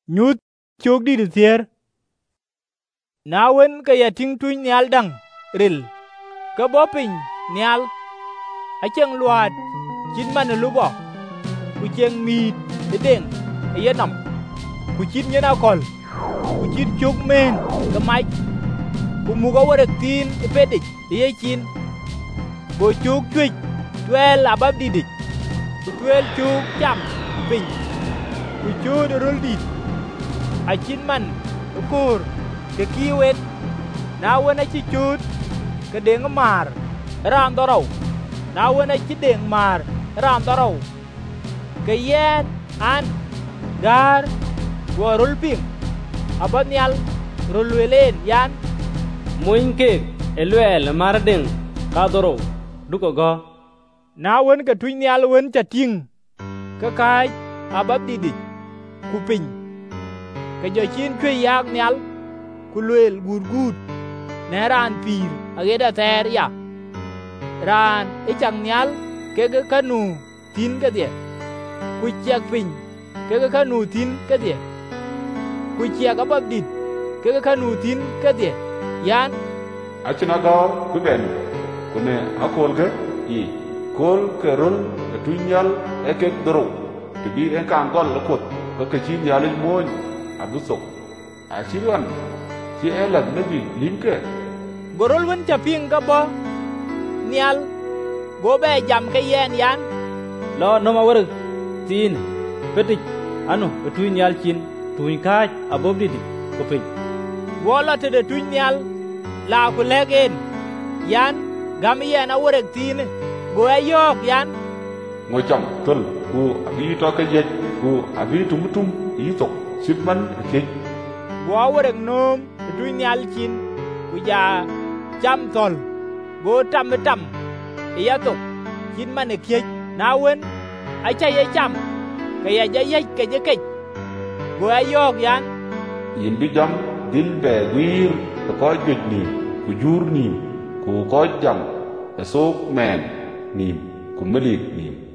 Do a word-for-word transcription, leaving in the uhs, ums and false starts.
Nyut chok di thier. Na wen ka ya ting tuny nial dang ril. Ka bo piny nial. Acheng luat chin man lubo. Ku cheng mít edeng eyenam. Ku chin nyena kol. Ku chin chok men ka mach. Ku muga warek tin epedich eye chin. Go chok chwech twel abab didik. Ku twel chok cham piny. Ku chod rol dit. Achin man ukur ke kiwet. Na wen achi chod ke deng mar ram dorau. Na wen achi deng mar ram dorau. Ke yen an gar go rol ping. Abad nial rol welen yan. Moin ke elwel mar deng ka dorau duko go. Na wen ka tuny nial wen chating. Ke kai abab didik ku piny. Ka jo chin kwe yak nial ku luel gud gud ne ran pir ageda ter ya. Ran ichang nial ke ke kanu tin ke die. Ku chak piny ke ke kanu tin ke die. Ku chak abab dit ke ke kanu tin ke die. Yan achina go biben kune akol ke i kol ke rol ke tunyal ekek doro tibi en kan gol lokot ko ke chin yal moñ abusok achiran ci elad nabi limke gorol wen chaping ka bo nial go be jam ke yen yan. Lo no ma warek tin petik anu betuin yal chin tuin kaj abob didik ko piny. Wola te de tuny nial la ku legen yan gam yen a warek tin go ayok yan. ngo cham tol ku abi to ke je ku abi tumutum yitok sipman ke Go warek nom tuny nial chin ku ja cham tol go tam tam yatok chin man e kiech. Na wen acha ye cham ka ya ja ye ke je ke go ayok yan. yin bi jam dil be wir ko jojni ku jurni ku ko jam sok men ni ku melik ni